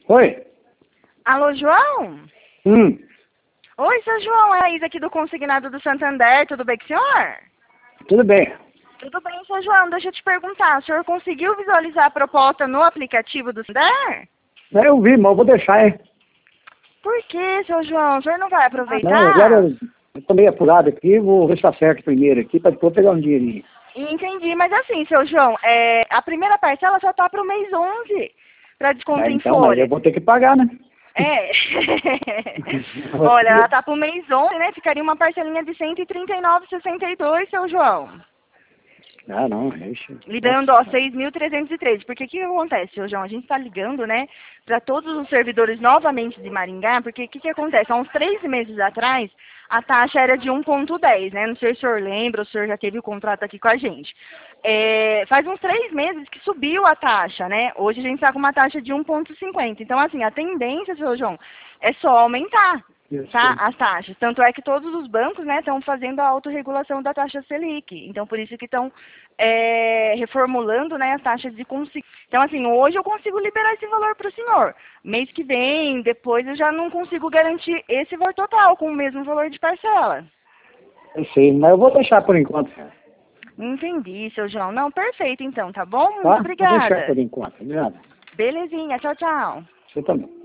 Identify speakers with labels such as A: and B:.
A: Oi?
B: Alô, João? Oi, seu João, é a Isa aqui do Consignado do Santander, tudo bem com o senhor?
A: Tudo bem.
B: Tudo bem, seu João, deixa eu te perguntar, o senhor conseguiu visualizar a proposta no aplicativo do Santander?
A: Eu vi, mas eu vou deixar, hein?
B: Por que, seu João? O senhor não vai aproveitar?
A: Não, agora eu tô meio apurado aqui, vou ver se tá certo primeiro aqui, pra depois pegar um dinheirinho.
B: Entendi, mas assim, seu João, a primeira parcela só tá pro mês 11, para desconto em
A: Então, mas
B: folha.
A: eu vou ter que pagar, né?
B: É. Olha, ela tá pro mês 11, né? Ficaria uma parcelinha de R$ 139,62, seu João.
A: Ah, não, ixi.
B: Ligando, ó, 6.313. Porque o que acontece, seu João? A gente está ligando, né, para todos os servidores novamente de Maringá, porque o que acontece? Há uns 3 meses atrás, a taxa era de 1,10, né? Não sei se o senhor lembra, o senhor já teve o contrato aqui com a gente. Faz uns 3 meses que subiu a taxa, né? Hoje a gente está com uma taxa de 1,50. Então, assim, a tendência, seu João, é só aumentar. Tá, as taxas. Tanto é que todos os bancos, né, estão fazendo a autorregulação da taxa Selic. Então, por isso que estão reformulando, né, as taxas de consigo. Então, assim, hoje eu consigo liberar esse valor para o senhor. Mês que vem, depois eu já não consigo garantir esse valor total, com o mesmo valor de parcela.
A: Eu sei, mas eu vou deixar por enquanto.
B: Entendi, seu João. Não, perfeito então, tá bom? Muito
A: Tá? Vou
B: obrigada.
A: deixar por enquanto, obrigado.
B: Belezinha, tchau, tchau.
A: Você também.